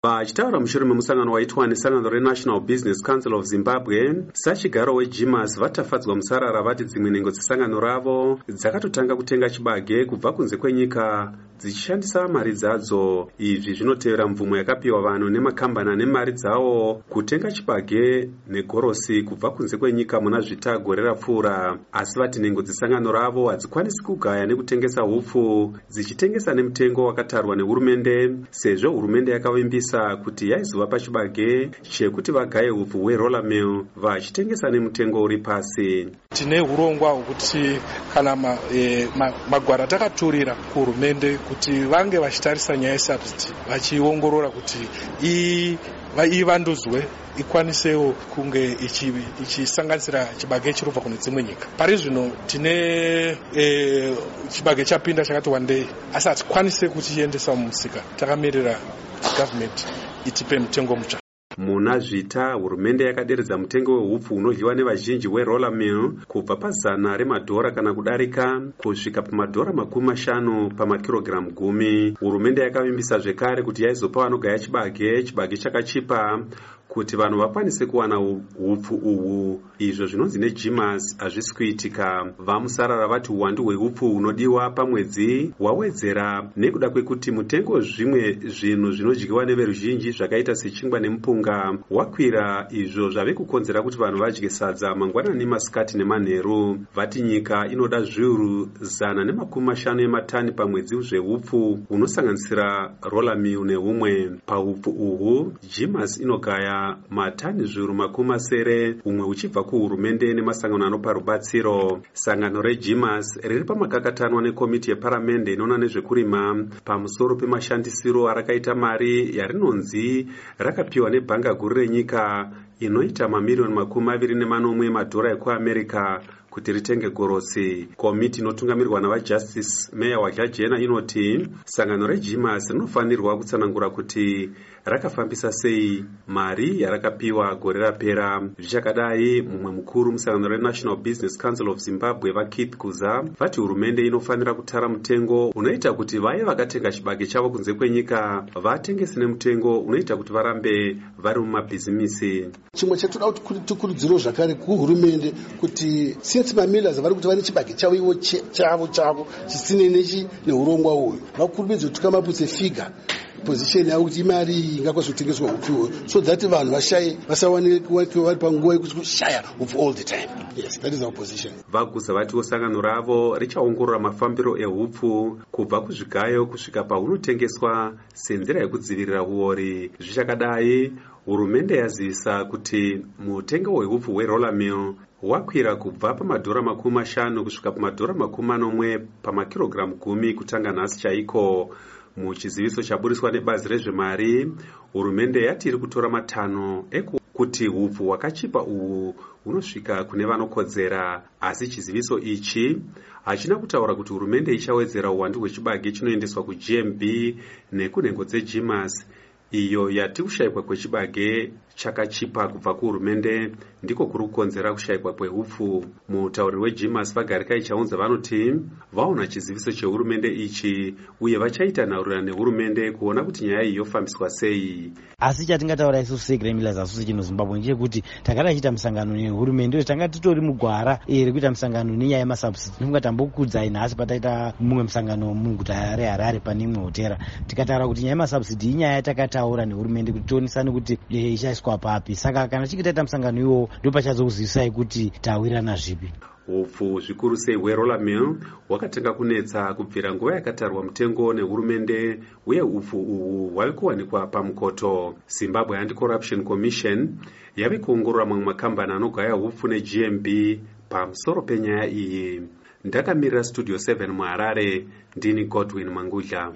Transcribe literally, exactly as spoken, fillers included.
Vachitaura mushure memusangano waitwa nesangano reNational Business Council of Zimbabwe, sachigaro weGMAS vatafadzwa musarara vati dzimwe nhengo dzesangano ravo dzakatotanga kutenga chibage kubva kunze kwenyika dzichishandisa mari dzadzo. Izvi zvinotevera mvumo yakapiwa vanhu nemakambani ane mari dzawo kutenga chibage negorosi kubva kunze kwenyika muna zvita gore rapfuura. Asi vati nhengo dzesangano ravo hadzikwanisi kugaya nekutengesa hupfu dzichitengesa nemutengo wakatarwa nehurumende, sezvo hurumende yakavimbisa kuti yaizovapa chibage chekuti vagaye hupfu hweroller mill vachitengesa nemutengo uri pasi. Tine urongwa hwekuti kana ma, e, ma, magwara takaturira kuhurumende kuti vange vachitarisa nyaya yesubsidy vachiongorora kuti ivandudzwe ikwanisewo kunge ichisanganisira chibage chirobva kune dzimwe nyika. Pari zvino tine e, chibage chapinda chakati wandei asi hatikwanise kuchiendesa mumusika. Takamirira kuti government itipe mutengo mutsva. Muna zvita hurumende yakaderedza mutengo wehupfu unodyiwa nevazhinji weroller mill kubva pazana remadhora kana kudarika kusvika pamadhora makumi mashanu pamakirogiramu gumi. Hurumende yakavimbisa zvekare kuti yaizopa vanogaya chibage chibage chakachipa kuti vanhu vakwanise kuwana hupfu uhu. Izvo zvinonzi neGMAS hazvisi kuitika. Vamusarara vati uwandu hwehupfu hunodiwa pamwedzi hwawedzera nekuda kwekuti mutengo wezvimwe zvinhu zvinodyiwa neveruzhinji zvakaita sechingwa nemupunga wakwira. Izvo zvave kukonzera kuti vanhu vadye sadza mangwanani, masikati nemanheru. Vati nyika inoda zviuru zana nemakumi mashanu ematani pamwedzi zvehupfu hunosanganisira roller mill nehumwe. Pahupfu uhu GMAS inogaya matani zviuru makumi masere, umwe uchibva kuhurumende nemasangano anopa rubatsiro. Sangano reGMAS riri pamakakatanwa nekomiti yeparamende inoona nezvekurima pamusoro pemashandisiro arakaita mari yarinonzi rakapiwa nebhanga guru renyika inoita mamiriyoni makumi maviri nemanomwe madhora ekuAmerica kuti ritenge gorosi. Komiti inotungamirirwa navaJustice Meya waJajena inoti sangano reGMAS rinofanirwa kutsanangura kuti rakafambisa sei mari yarakapiwa gore rapera. Zvichakadai, mumwe mukuru musangano reNational Business Council of Zimbabwe vaKeith Kuza vati hurumende inofanira kutara mutengo unoita kuti vaye vakatenga chibage chavo kunze kwenyika vatengese nemutengo unoita kuti varambe vari mumabhizimisi. Chimwe chatoda kuti tikurudziro zvakare kuhurumende kuti since mamillers vari kuti vane chibage chavo ivo chavo chavo chisine nechi neurongwa uyu vakurumbidze kuti come up with a figure position yavo kuti imari ingakwanisa kutengeswa hupfu so that vanhu vashaye vasawanikwe vari panguva yekuti kushaya hupfu all the time. Yes, that is our position. Vaguza vatiwo sangano ravo richaongorora mafambiro ehupfu kubva kuzvigayo kusvika pahunotengeswa senzira yekudzivirira uori. Zvichakadai, hurumende yazivisa kuti mutengo wehupfu hweroller mill wakwira kubva pamadhora makumi mashanu kusvika pamadhora makumi manomwe pamakirogiramu gumi kutanga nhasi chaiko. Muchiziviso chaburiswa nebazi rezvemari, hurumende yati iri kutora matanho ekuti hupfu hwakachipa uhu hunosvika kune vanokodzera. Asi chiziviso ichi hachina kutaura kuti hurumende ichawedzera uwandu hwechibage chinoendeswa kuG M B nekunhengo dzeGMAS iyo yati kushayikwa kwechibage chakachipa kubva kuhurumende ndiko kuri kukonzera kushayikwa kwehupfu. Mutauriri weGMAS Vagarikai Chaunza vanoti vaona chiziviso chehurumende ichi uye vachaita nhaurira nehurumende kuona kuti nyaya iyi yofambiswa sei. Asi chatingataura isusu seGrain asusu chino Zimbabwe ndechekuti takada kuita musangano nehurumende uye tanga titori mugwara rekuita musangano nenyaya yemasubsidy. Ndinonga tambokudzai nhasi pataita mumwe musangano muguta reHarare pane imwe hotera tikataura kuti nyaya yemasubsidy inyaya yatakataura nehurumende kuti tionesane kuti ichaiswa papi. Saka kana tichitaita musangano iwo ndopachazokuzivisai kuti tawirana zvipi. Hupfu zvikuru sei hweroller mill hwakatenga kunetsa kubvira nguva yakatarwa mutengo nehurumende uye hupfu uhu hwave kuwanikwa pamukoto. Zimbabwe Anti-Corruption Commission yave kuongorora mamwe makambani anogaya hupfu neG M B pamusoro penyaya iyi. Ndakamirira Studio seven muHarare, ndini Godwin Mangudla.